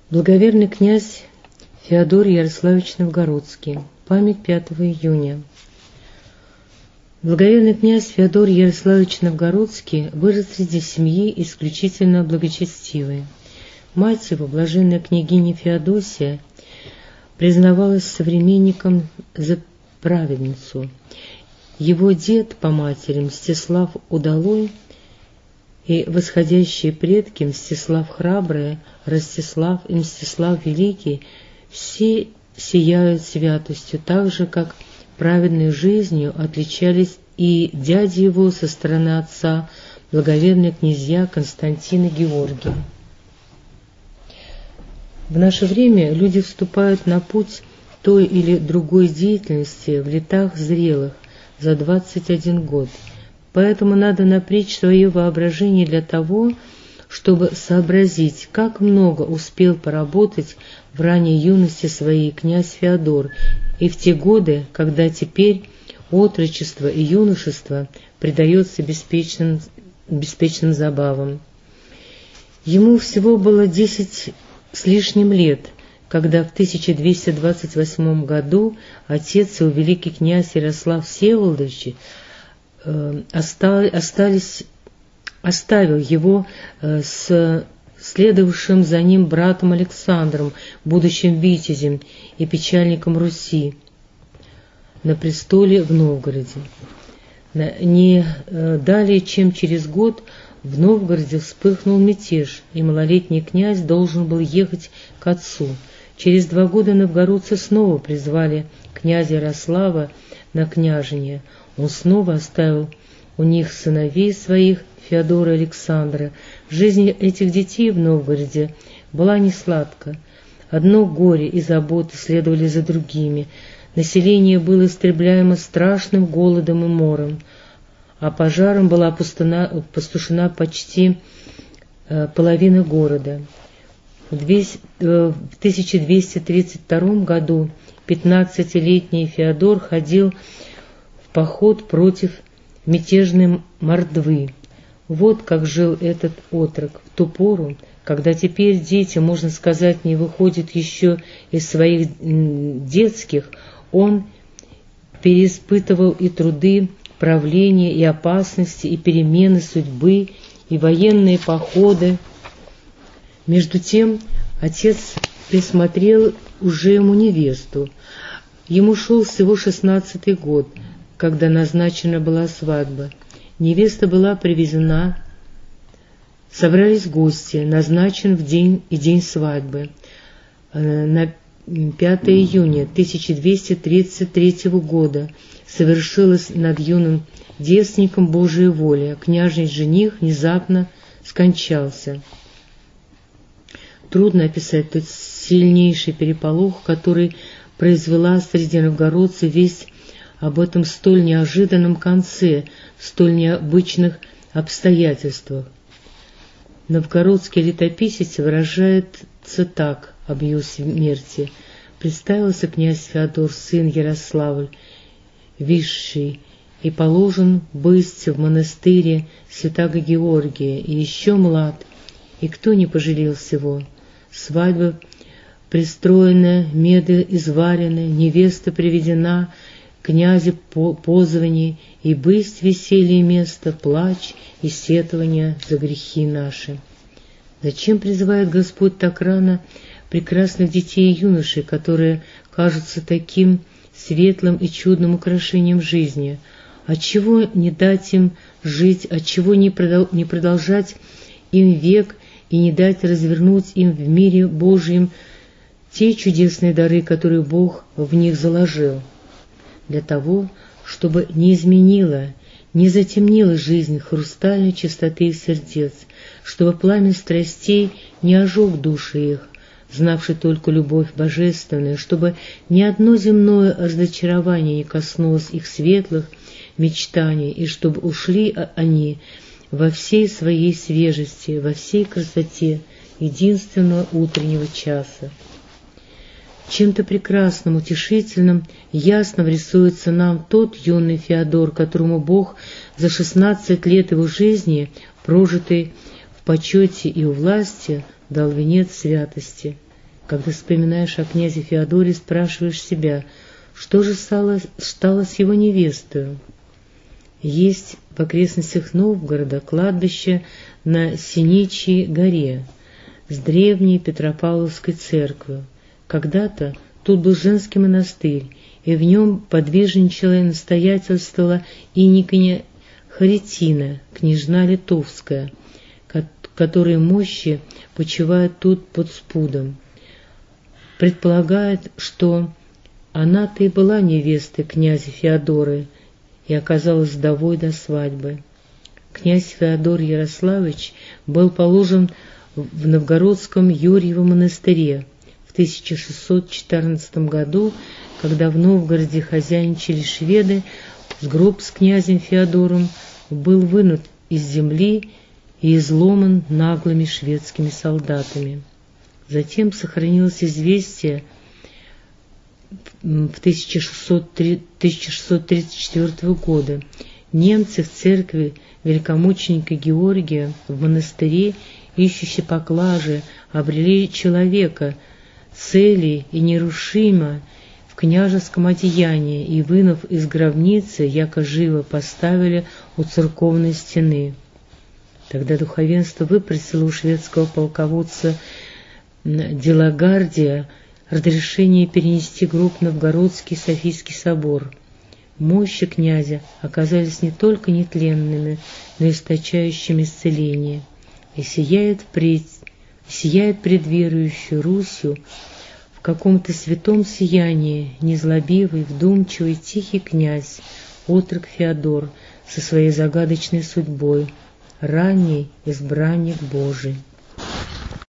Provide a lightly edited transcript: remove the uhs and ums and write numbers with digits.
Благоверный князь Феодор Ярославич Новгородский. Память 5 июня. Благоверный князь Феодор Ярославич Новгородский вырос среди семьи исключительно благочестивой. Мать его, блаженная княгиня Феодосия, признавалась современником за праведницу. Его дед по матери Мстислав Удалой и восходящие предки Мстислав Храбрый, Ростислав и Мстислав Великий все сияют святостью, так же, как праведной жизнью отличались и дяди его со стороны отца, благоверные князья Константин и Георгий. В наше время люди вступают на путь той или другой деятельности в летах зрелых за 21 год. Поэтому надо напрячь свое воображение для того, чтобы сообразить, как много успел поработать в ранней юности своей князь Феодор и в те годы, когда теперь отрочество и юношество предается беспечным забавам. Ему всего было 10 с лишним лет, когда в 1228 году отец его, великий князь Ярослав Всеволодович, оставил его с следовавшим за ним братом Александром, будущим витязем и печальником Руси, на престоле в Новгороде. Не далее, чем через год, в Новгороде вспыхнул мятеж, и малолетний князь должен был ехать к отцу. Через 2 года новгородцы снова призвали князя Ярослава на княжение. Он снова оставил у них сыновей своих, Феодора и Александра. Жизнь этих детей в Новгороде была несладка. Одно горе и заботы следовали за другими. Население было истребляемо страшным голодом и мором, а пожаром была опустошена почти половина города. В 1232 году 15-летний Феодор ходил в поход против мятежной Мордвы. Вот как жил этот отрок в ту пору, когда теперь дети, можно сказать, не выходят еще из своих детских. Он переиспытывал и труды правления, и опасности, и перемены судьбы, и военные походы. Между тем отец присмотрел уже ему невесту. Ему шел всего 16-й год, когда назначена была свадьба. Невеста была привезена, собрались гости, назначен день свадьбы. На 5 июня 1233 года совершилась над юным девственником Божия воля. Княжий жених внезапно скончался. Трудно описать тот сильнейший переполох, который произвела среди новгородцев весть об этом столь неожиданном конце, в столь необычных обстоятельствах. Новгородский летописец выражается так об ее смерти: «Представился князь Феодор, сын Ярославль, висший, и положен бысть в монастыре святаго Георгия, и еще млад, и кто не пожалел всего. Свадьба пристроена, меды изварены, невеста приведена, князя позвани, и бысть веселье место, плач и сетования за грехи наши». Зачем призывает Господь так рано прекрасных детей и юношей, которые кажутся таким светлым и чудным украшением жизни? Отчего не дать им жить, отчего не продолжать им век и не дать развернуть им в мире Божьем те чудесные дары, которые Бог в них заложил? Для того, чтобы не изменила, не затемнила жизнь хрустальной чистоты их сердец, чтобы пламя страстей не ожег души их, знавший только любовь божественную, чтобы ни одно земное разочарование не коснулось их светлых мечтаний, и чтобы ушли они во всей своей свежести, во всей красоте единственного утреннего часа. Чем-то прекрасным, утешительным, ясно рисуется нам тот юный Феодор, которому Бог за 16 лет его жизни, прожитый в почете и у власти, дал венец святости. Когда вспоминаешь о князе Феодоре, спрашиваешь себя, что же стало с его невестою? Есть в окрестностях Новгорода кладбище на Синичьей горе с древней Петропавловской церковью. Когда-то тут был женский монастырь, и в нем подвижничала и настоятельствовала инокиня Харитина, княжна Литовская, которой мощи почивают тут под спудом. Предполагает, что она-то и была невестой князя Феодора и оказалась вдовой до свадьбы. Князь Феодор Ярославич был положен в Новгородском Юрьевом монастыре в 1614 году, когда в Новгороде хозяйничали шведы. Гроб с князем Феодором был вынут из земли и изломан наглыми шведскими солдатами. Затем сохранилось известие в 1634 года. Немцы в церкви великомученика Георгия в монастыре, ищущие поклажи, обрели человека цели и нерушимо в княжеском одеянии и, вынув из гробницы, яко живо поставили у церковной стены. Тогда духовенство выпросило у шведского полководца Делагардия разрешение перенести гроб в Новгородский Софийский собор. Мощи князя оказались не только нетленными, но и источающими исцеление, и сияет пред верующей Русью в каком-то святом сиянии незлобивый, вдумчивый, тихий князь, отрок Феодор со своей загадочной судьбой, ранний избранник Божий.